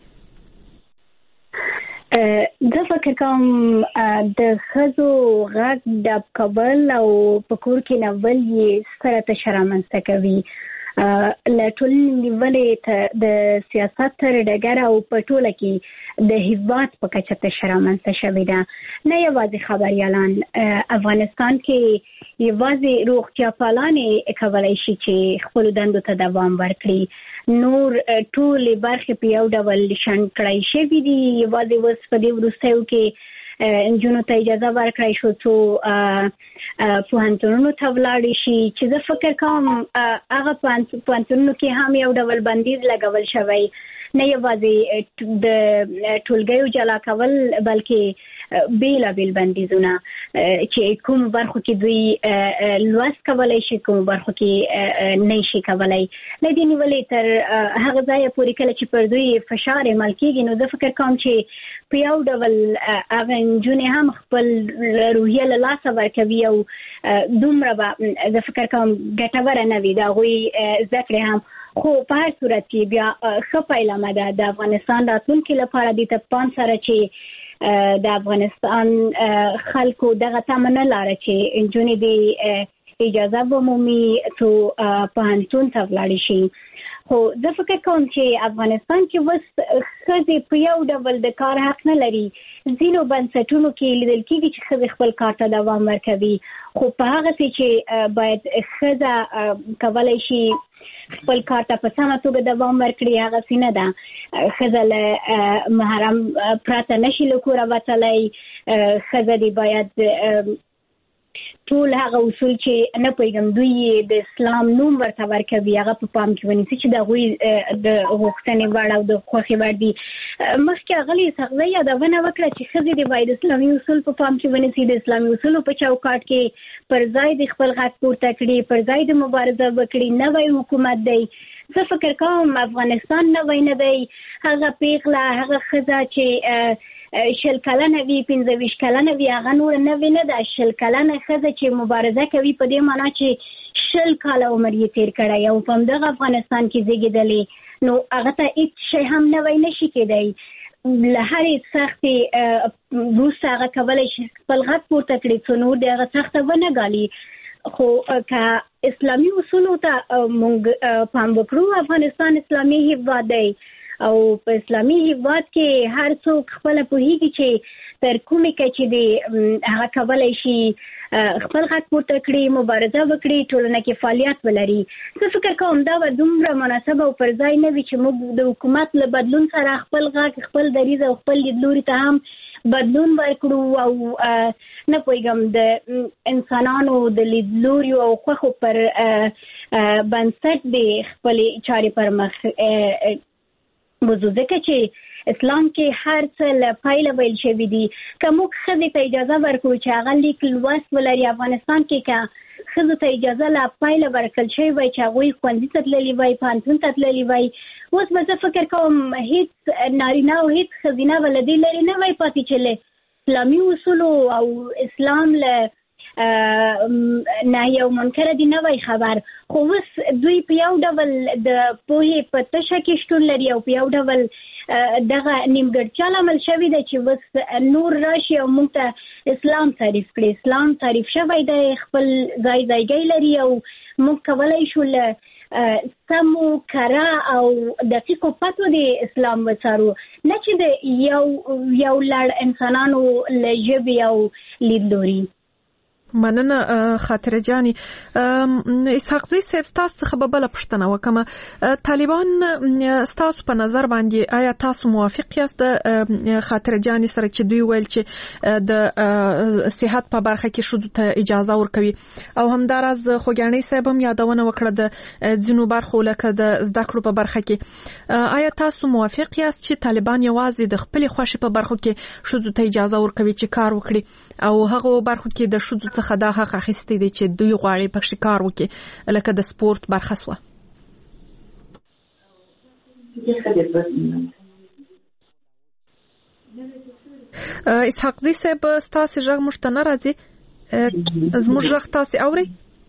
زه فکر کوم د ښځو غږ ډب کول او په کور کې نول یې ستره تشه رامنځته کوي. له ټولنې نیولې د سیاست تر ډګره او په ټوله کې د هیواد په کچه تشه رامنځته شوې ده. نه یوازې خبریالان، افغانستان کې یوازې روغتیا پالانې کولی شي چې خپلو دندو ته دوام ورکړي. نور ټولې برخې په یو ډول شنډ کړای شوي دي. یوازې اوس په دې وروستیو کې نجونو ته اجازه ورکړای شو څو پوهنتونونو ته ولاړې شي چې زه فکر کوم هغه پوهنتونونو کې هم یو ډول بندیز لګول شوی، نه یوازې د ټولګیو جلا کول بلکې بیلابیل بندیزونه چې کوم برخو کې دوی لوست کولی شي، کوم برخو کې نه شي کولی. له دې نیولې تر هغه ځایه پورې کله چې پر دوی فشار عمل کېږي، نو زه فکر کوم چې په یو ډول هغه نجونې هم خپل روحیه له لاسه ورکوي او دومره به زه فکر کوم ګټوره نه وي د هغوی زده کړې هم. خو په هر صورت کې بیا ښه پیلامه ده د افغانستان راتلونکي لپاره دې ته پام سره چې د افغانستان خلکو دغه تمه نه لاره چې نجونې دې اجازه ومومي څو پوهنتون ته ولاړې شي. خو زه فکر کوم چې افغانستان کې اوس ښځې په یو ډول د کار حق نه لري. ځینو بنسټونو کې لیدل کېږي چې ښځې خپل کار ته دوام ورکوي، خو په هغه څه چې باید ښځه کولی شي خپل کار ته په سمه توګه دوام ورکړي هغه سینه ده ښځه له محرم پرته نشي له کوره وتلی ښځه دې باید ټول هغه اصول چې نه پوهېږم دوی د اسلام نوم ورته ورکوي هغه په پام کې ونیسي چې د هغوی د غوښتنې وړ او د خوښې وړ دي. مخکې اغلې یوسفزۍ یادونه وکړه چې ښځې دې باید اسلامي اصول په پام کې ونیسي د اسلامي اصولو په چوکاټ کې پر ځای د خپل غږ پورته کړي پر ځای د مبارزه وکړي. نوی حکومت دی زه فکر کوم افغانستان نوی نه دی هغه پیغله هغه ښځه چې شل کلنه وي پنځه ویشت کلنه وي هغه نور نوې نه ده شل کلنه ښځه چې مبارزه کوي په دې معنا چې شل کاله عمر یې تیر کړی او په همدغه افغانستان کې زیږېدلې نو هغه ته هېڅ شی هم نوی نشي کېدی له هرې سختې وروسته هغه کولی شي خپل غږ پورته کړي څو نور د هغه سخته ونه ګالي. خو که اسلامي اصولو ته موږ پام وکړو افغانستان اسلامي هېواد دی او په اسلامي هېواد کې هر څوک خپله پوهېږي چې تر کومې کچې دی هغه کولی شي خپل غږ پورته کړي مبارزه وکړي ټولنه کې فعالیت ولري. زه فکر کوم دا به دومره مناسب او پر ځای نه وي چې موږ د حکومت له بدلون سره خپل غږ خپل دریځ او خپل لیدلوري ته هم بدلون ورکړو او نه پوهېږم د انسانانو د لیدلوریو او خوښو پر بنسټ د خپلې چارې پر مخ موضوع ځکه چې اسلام کې هر څه له پیله ویل شوي دي. که موږ ښځې ته اجازه ورکړو چې هغه لیک لوست ولري افغانستان کې که ښځو ته اجازه له پیله ورکړل شوې وای چې هغوی ښوونځي ته تللي وای پوهنتون ته تللي وای اوس به زه فکر کوم هېڅ نارینه او هېڅ ښځینه به له دې لرې نه وای پاتې چې له اسلامي اصولو او اسلام له نهي او منکر دي نه وای خبر. خو اوس دوی په یو ډول د پوهې په تشه کې شتون لري او په یو ډول دغه نیمګړتیا لامل شوې ده چې اوس نور راشي او موږ ته اسلام تعریف کړي. اسلام تعریف شوی دی خپل ځای ځایګی لري او موږ کولی شو له سمو کره او دقیقو پتو د اسلام وڅارو نه چې د یو یو لړ انسانانو له ژبې او لیدلوري. مننه خاطره جاني. اسحاقزي صاحب تاسو څخه به بل پښتنه وکم طالبان تاسو په نظر باندې آیا تاسو موافق یاست خاطره جاني سره چې دوی ویل چې د صحت په برخه کې شوه ته اجازه ورکوي او همدارز خوګانی صاحب هم یادونه وکړه د ځینو برخو لکه د زده کړو په برخه کې آیا تاسو موافق یاست چې طالبان یوازې د خپل خوښي په برخو کې شوه ته اجازه ورکوي چې کار وکړي او هغه برخو کې د شوه څخه دا حق اخیستی دی چې دوی غواړي پکې کار وکړي لکه د سپورت برخه سوه. اسحاقزي صاحب ستاسو ژغ مشته نه راځي زموږ ژغ تاسو اورئ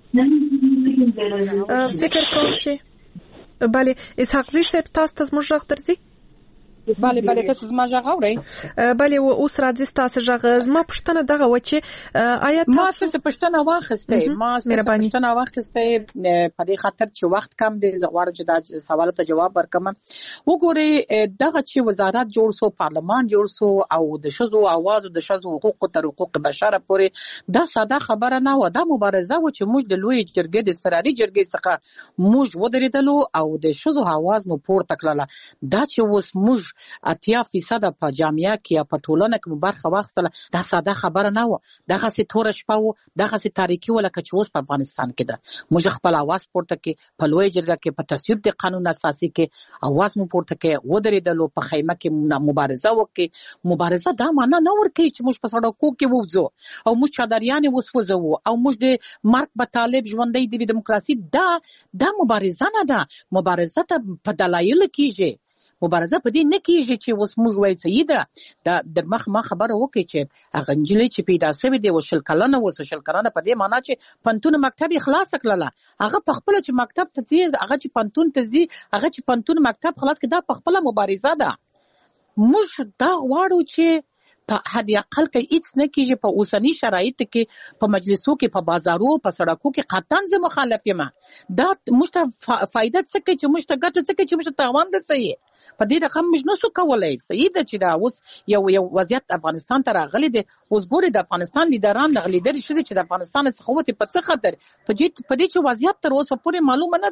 فکر کوم چې بله اسحاقزي صاحب تاسو زموږ ژغ درځي بله بله تاسو زما ژغ اورئ بله اوس راځي تاسو ژغ زما پوښتنه دغه و چې آیا ما څه پوښتنه واخیسته ما څه پوښتنه واخیسته په دې خاطر چې وخت کم دی زه غواړم چې دا سوال ته جواب ورکړم. وګورئ دغه چې وزارت جوړ سو پارلمان جوړ سو او د ښځو اواز او د ښځو حقوق تر حقوق بشر پورې دا ساده خبره نه و دا مبارزه و چې موږ د لوی جرګې د استراري جرګې څخه موږ ودرېدلو او د ښځو اواز مو پورته کړله. دا چې اوس موږ اتیا فیصد په جامعه کې یا په ټولنه کې برخه واخیستله دا ساده خبره نه و دغه سي تور شپه و دغه سي تاریکی ولکه چې اوس په افغانستان کې ده موږ خپل اواز پورته کې په لوی جرګه کې په تصویب د قانون اساسي کې اواز مو پورته کې ودرېدلو په خیمه کې مبارزه وکړي. مبارزه دا معنا نه ورکوي چې موږ په سړکو کې ووځو او موږ چادریانې وسوځو او موږ د مرګ په طالب ژوندۍ د دیموکراسي دا دا مبارزه نه ده. مبارزه ته په دلایل کېږي مبارزه په دې نه کېږي چې اوس موږ وایو سیده دا د مخ ما خبره وکړي چې هغه نجلۍ چې پیدا شوې دی وشل کلنه وسه شل کلنه په دې معنا چې پنتون مکتب خلاص کړله هغه په خپل چې مکتب ته ځي هغه چې پنتون ته ځي هغه چې پنتون مکتب خلاص کړي دا په خپل مبارزه ده. موږ دا غواړو چې په حد اقل کې هیڅ نه کېږي په اوسنی شرایط کې په مجلسو کې په بازارو په سړکو کې قطعاً زه مخالف یم. دا موږ ته فائدہ څه کوي چې موږ ته ګټه څه کوي چې موږ ته تاوان رسوي په دې رقم موږ نسو کولای. صحیح ده چې دا اوس یو یو وضعیت افغانستان ته راغلی دی اوس ګوري د افغانستان لیدران لیدر شوي چې د افغانستان څخه وته په څه خطر په دې په دې چې وضعیت تر اوسه پورې معلومه نه ده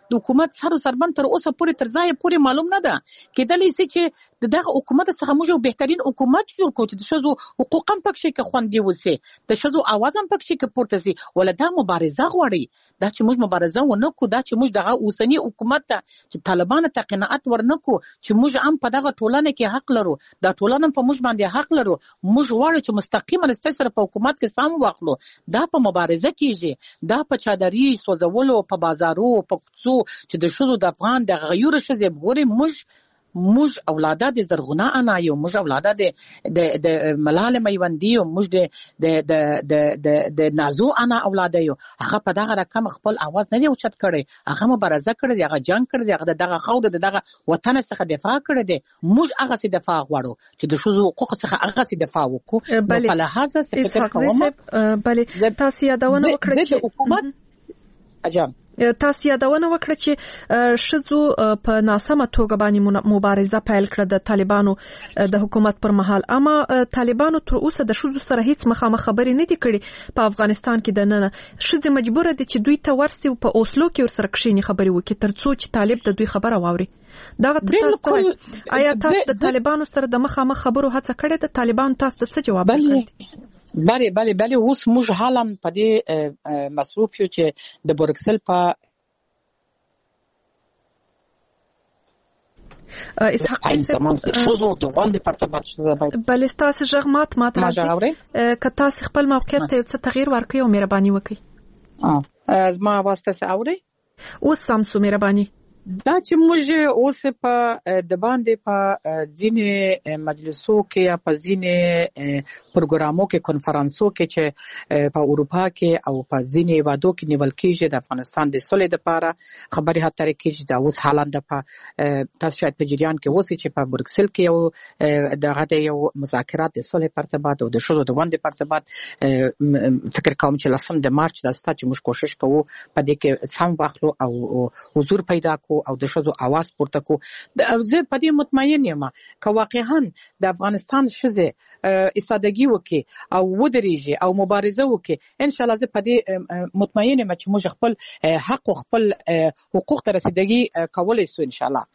د حکومت سر سربند تر اوسه پورې تر ځای پورې معلوم نه ده. کېدلی سي چې دغه حکومت څخه موږ یو بهترین حکومت جوړ کړو چې د ښځو حقوق هم پکې کې خوندي وسي، د ښځو اواز هم پکې کې پورته سي. ولدا مبارزه غواړي، دا چې موږ مبارزه ونه کړو، دا چې موږ دغه اوسنی حکومت ته چې طالبان ته قناعت ورنکو چې موږ هم په دغه ټولنه کې حق لرو، دا ټولنه په موږ باندې حق لرو، موږ غواړو چې مستقیما ستاسو په حکومت کې سم واخلو. دا په مبارزه کېږي، دا په چادري سوځولو، په بازارو، په کوڅو چې د ښځو د افغان د غیور ښځې ګوري. موږ موږ اولاده د زرغونه انا یو، موږ اولاده د د د ملال میوندی یو، موږ د د د د د نازو انا اولاده یو. هغه په دغه رقم خپل आवाज نه دی اوچت کړي، هغه مبارزه کړي، هغه جنگ کړي، هغه دغه خاوده دغه وطن څخه دفاع کړي دي. موږ هغه سي دفاع غواړو چې د شوزو حقوق څخه هغه سي دفاع وکړو. نو په لحاظه څه فکر کوم؟ بله تاسو یادونه وکړه چې حکومت اجازه تاسو یادونه وکړه چې شذو په ناسمه توګه باندې مبارزه پیل کړه د طالبانو د حکومت پر مهال، اما طالبانو تر اوسه د شذو سره هیڅ مخامخ خبرې نه دي کړې په افغانستان کې. د نن شذو مجبور دي چې دوی ته ورسي په اوسلو کې ورسره کښینی خبرې وکړي ترڅو چې طالب د دوی خبره واوري. دا تاسو آیا تاسو د طالبانو سره د مخامخ خبرو هڅه کړې ده؟ طالبان تاسو ته څه جواب ورکړي؟ بله بله بله اوس موږ حالا په دې مصروف یو چې د بروکسل په اسحاق بل تاسو ژغ مات مات راځي که تاسو خپل موقعیت ته څه تغییر ورکړئ او مهرباني وکړئ. اه زما واسطه څه اوري اوس سم سو مهرباني. دا چې موږ اوس په د باندې په ځینې مجلسو کې یا په ځینې پروګرامو کې کنفرانسو کې چې په اروپا کې او په ځینې وادو کې نیول کېږي د افغانستان د صلح لپاره خبرې هترې کېږي. دا اوس حالا د په تاسو شاید په جریان کې اوسئ چې په بروکسل کې یو دغه د یو مذاکرات د صلح په ارتباط او د ښځو د ونډې په ارتباط فکر کوم چې لسم د مارچ د ستا چې موږ کوشش کوو په دې کې سم واخلو او حضور پیدا کو او د شذو आवाज پورته کو. زه په دې مطمئن یم که واقعا د افغانستان ښځې استادګي وکي او ودرېږي او مبارزه وکي، ان شاء الله زه په دې مطمئن یم چې موږ خپل حق او خپل حقوق ته رسیدګي کولای شو ان شاء الله.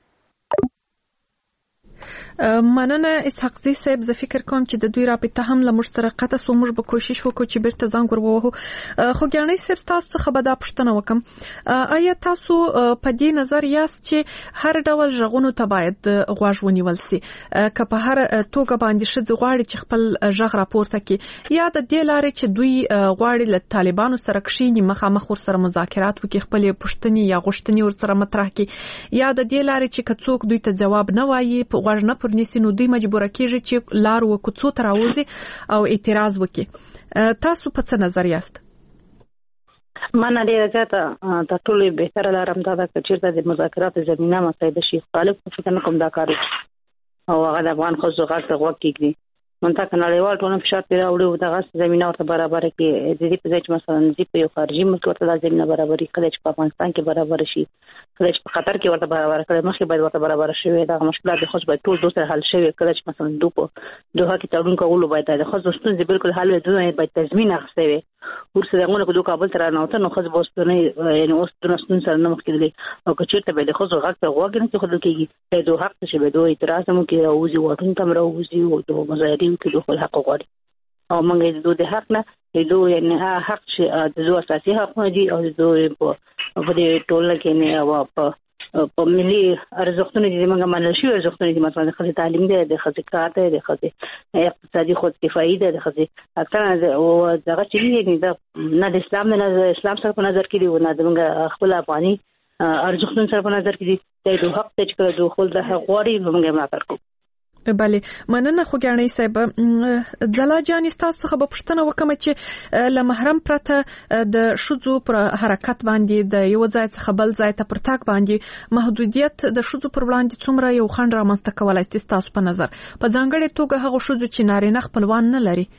مننه اسحاق زی صاحب، زه فکر کوم چې د دوی رابطه هم له موږ سره قطع سو. موږ به کوشش وکړو چې بیرته زنګ ورغوو. خو ګرانۍ صاحب تاسو څخه به دا پوښتنه وکم، آیا تاسو په دې نظر یاست چې هر ډول ژغونو ته باید غوږ ونیول سي که په هر توګه باندې ښځې غواړي چې خپل ژغ راپورته کړي، یا د دې لارې چې دوی غواړي له طالبانو سره کښیني مخامخ ورسره مذاکرات وکړي، خپلې پوښتنې یا غوښتنې ورسره مطرح کړي، یا د دې لارې چې که څوک دوی ته ځواب نه وایي په غوږ نه پرنیسي نو دوی مجبوره کېږي چې لار وکوڅو ته راوځي او اعتراض وکړي. تاسو په څه نظر یاست؟ من ډیره زیاته د ټولو بهتره لار همدا ده چې چېرته د مذاکراتو زمینه مساعده شي. طالب فکر نه کوم دا کار او هغه د افغان ښځو غږ ته غوږ کېږدي. منطقه نړیوال ټولنه فشار پرې راوړي او دغه زمینه ورته برابره کړي. د دې په ځای چې مثلا د په یو خارجي ملک ورته دا زمینه برابري کړي چې په افغانستان کې برابر شي، کله چې په قطر کې ورته برابر کړي، مخکې باید ورته برابر شي. دا مشکلات د خصوص باید ټول دوه سره حل شي. کله چې مثلا دوه په دوه کې تړون کول باید د خصوص ستونزې بالکل حل وي، دوی باید تضمین اخیستي وي. ورسره غوونه کو دوه کابل تر نه وته نو خصوص بوستونه یعنی اوس د نسون سره نه مخکې او که چیرته به د خصوص غږ ته غوږ نه خدل کېږي د دوه حق څه به دوه اعتراض مو کې راوځي وټون تم راوځي او دوه مزایدي کې دوه حق غواړي او موږ د دوه حق نه د دوه یعنی حق چې د دوه اساسي حقونه دي او د دوه په دې ټولنه کې نه او په په ملي ارزښتونو دي موږ منل شو ارزښتونه دي مثلا د خځې تعلیم دی، د خځې کار دی، د خځې اقتصادي خودکفایي دی، د خځې اکثره او دغه چې نه نه د اسلام نه د اسلام سره په نظر کې دی نه د موږ خپل افغاني ارزښتونو سره په نظر کې دي. د حق ته چې د خپل د حق غوړي موږ ملاتړ کوو. بله مننه. خو ګرانۍ صاحب ځلا جان تاسو څخه به پوښتنه وکم چې له محرم پرته د ښځو پر حرکت باندې د یو ځای څخه بل ځای ته پر تاګ باندې محدودیت د ښځو پر وړاندې څومره یو خنډ رامنځته کولای شي تاسو په نظر، په ځانګړې توګه هغه ښځو چې نارینه خپلوان نه لري؟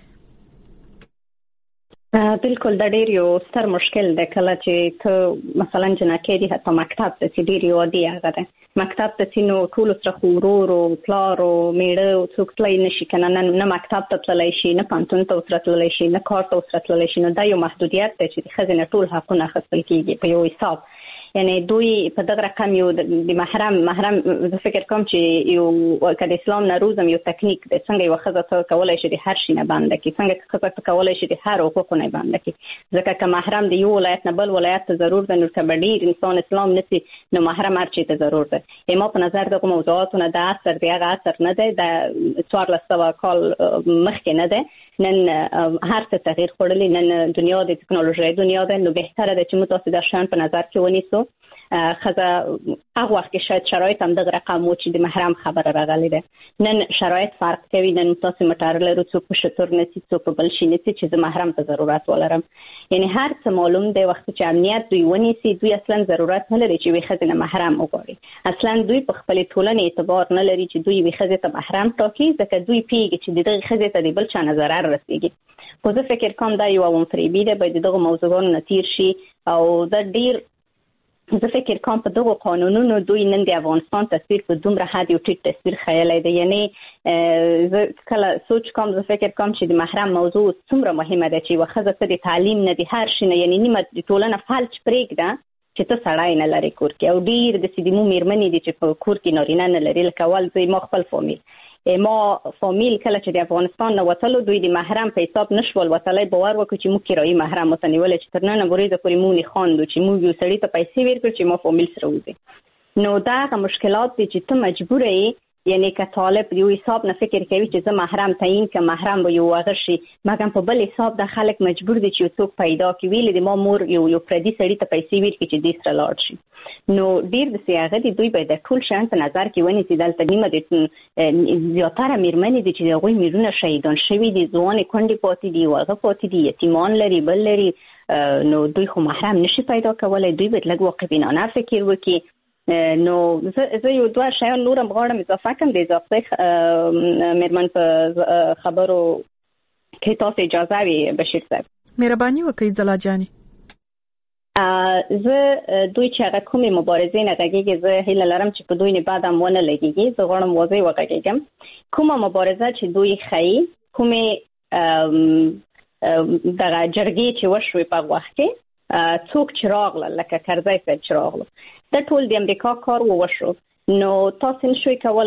بالکل دا ډېر یو ستر مشکل دی. کله چې ته مثلا جنکې دي حتی مکتب ته چې ډېر یو دی هغه دی مکتب ته چې نو ټول سره خورور او پلار او میړه څوک تللی نشي کنه، نه مکتب ته تللی شي، نه پانتون ته سره تللی شي، نه کار ته سره تللی شي. نو دا یو محدودیت دی چې ښځې نه ټول حقونه اخیستل کېږي په یو حساب. یعنی دوی په دغه رقم یو د محرم محرم زه فکر کوم چې یو کله اسلام ناروزم یو تکنیک د څنګه یو خزه کولای شي د هر شي نه باندې کې څنګه خزه کولای شي د هر حقوق نه باندې کې ځکه چې محرم د یو ولایت نه بل ولایت ته ضرور ده نو کبډي انسان اسلام نسی نو محرم هر چی ته ضرور ده اما په نظر دغه موضوعاتونه د اثر دی هغه اثر نه ده د څوار لسته کال مخکې نه ده نن هر څه تغییر خورلی نن دنیا د ټکنالوژي دنیا ده نو بهتره ده چې متاسف د شان په نظر کې ونیسو خزه هغه وخت کې شاید شرایط هم دغه رقم و چې د محرم خبره راغلی ده نن شرایط فرق کوي نن تاسو مټار لرو څوک په شتور نسی څوک په بل شي نسی چې د محرم ته ضرورت ولرم یعنی هر څه معلوم دی وخت چې امنیت دوی ونیسي دوی اصلا ضرورت نه لري چې وي خزه محرم وګوري اصلا دوی په خپل ټولنې اعتبار نه لري چې دوی وي خزه ته محرم ټاکي ځکه دوی پیږي چې دغه خزه ته د بل چا نظر رسیږي خو زه فکر کوم دا یو اون فریبی ده به دغه موضوعونو نتیر شي او دا ډیر زه فکر کوم په دغه قانونونو دوی نن د افغانستان تصویر په دومره حد یو ټیټ تصویر خیالي دی یعنی زه کله سوچ کوم زه فکر کوم چې د محرم موضوع څومره مهمه ده چې وخزه ته د تعلیم نه د هر شي نه یعنی نیمه د ټولنه فلج پرېږده چې ته سړی نه لري کور کې او ډیر د سیدمو میرمنې دي چې په کور کې نارینه نه لري لکه ول زه ما خپل فامیل ما فامیل کله چې د افغانستان نه وتلو دوی د محرم په حساب نشول وتلای باور وکړي چې مو کرایي محرم وتنیول چې تر نن ورځې پورې مونږ نه خواندو چې موږ یو سړی ته پیسې ورکړو چې ما فامیل سره وځي نو دا مشکلات دي چې ته مجبور یې یعنی که طالب یو حساب نه فکر کوي چې زه محرم تعیین که محرم به یو هغه شي مګر په بل حساب د خلک مجبور دي چې څوک پیدا کړي ویل د ما مور یو یو پردي سړی ته پیسې ورکړي چې دې سره لاړ شي نو ډیر د سیاغه دي دوی به د ټول شان په نظر کې ونیسي دلته نیمه د زیاتره میرمنې دي چې هغوی میرونه شهیدان شوي دي ځوانې کونډې پاتې دي هغه پاتې دي یتیمان لري بل لري نو دوی خو محرم نشي پیدا کولای دوی به لږ واقعبینانه فکر وکړي نو زه یو دوه شیان نورم غواړم اضافه کړم د اضافه میرمن په خبرو کې تاسو اجازه وي بشیر صاحب مهرباني وکړئ زلا جاني زه دوی چې هغه کومې مبارزې نه غږیږي زه هیله لرم چې په دوی نه بعد هم ونه لګیږي زه غواړم واضح وغږیږم کومه مبارزه چې دوی ښیي کومې دغه جرګې چې وشوې په وخت کې څوک چې راغله لکه کرزی صاحب چې راغله دا ټول د امریکا کار وشو نو تاسو نشئ کولای